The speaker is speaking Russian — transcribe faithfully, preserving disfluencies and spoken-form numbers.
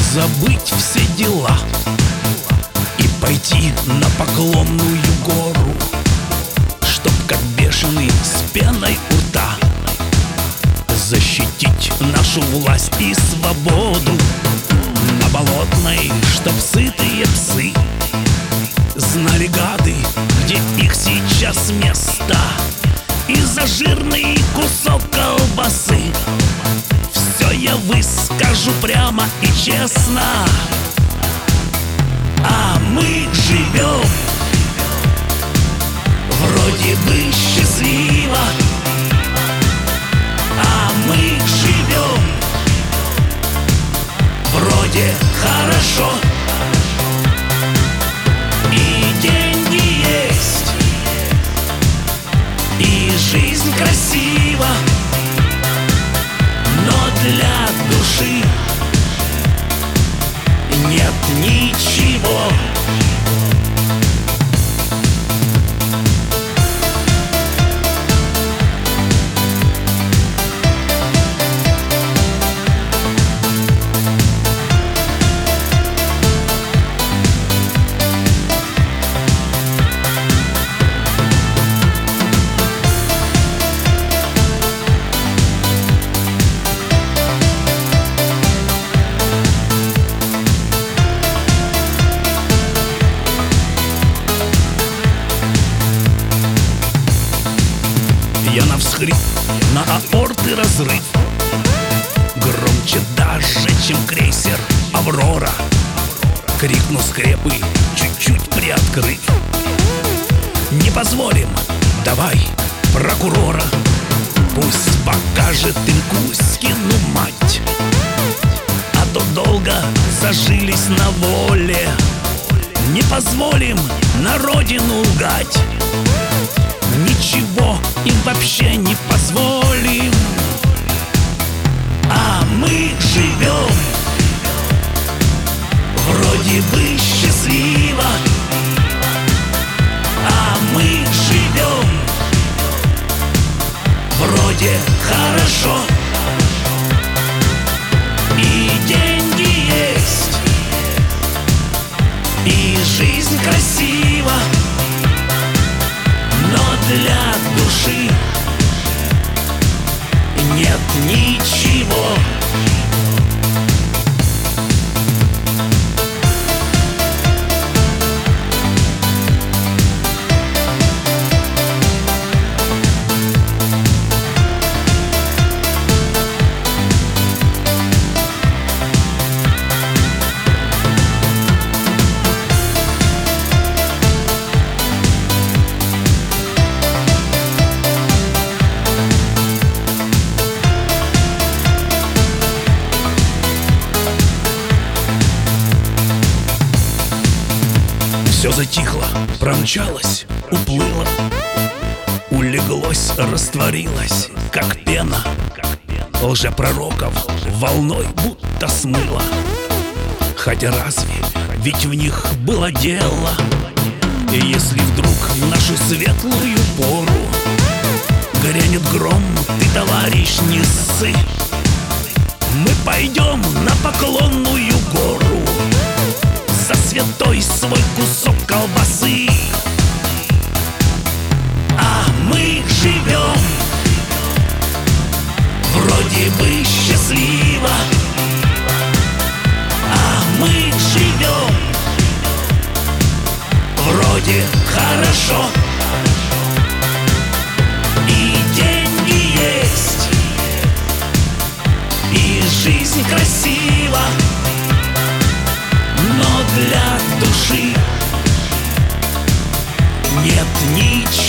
забыть все дела и пойти на Поклонную гору, чтоб как бешеный с пеной у рта защитить нашу власть и свободу. На Болотной, чтоб сытые псы знали, гады, где их сейчас место, и за жирный кусок колбасы все я выскажу прямо и честно. А мы живем вроде бы счастливо, а мы живем вроде хорошо, и деньги есть, и жизнь красива, но для души нет ничего. Я навскрип, на аорты разрыв, громче даже, чем крейсер «Аврора». Крикну скрепы, чуть-чуть приоткрыв: не позволим, давай прокурора, пусть покажет им Кузькину мать, а то долго зажились на воле. Не позволим на родину лгать, ничего им вообще не позволим. А мы живем вроде бы счастливо, а мы живем вроде хорошо, и деньги есть, и жизнь красива, но для души нет ничего. Все затихло, промчалось, уплыло, улеглось, растворилось, как пена. Лжепророков волной будто смыло. Хотя разве ведь в них было дело? И если вдруг в нашу светлую пору грянет гром, ты, товарищ, не ссы, мы пойдем на Поклонную гору за святой свой кусок колбасы. А мы живем вроде бы счастливо, а мы живем вроде хорошо, и деньги есть, и жизнь красива, но для души нет ничего.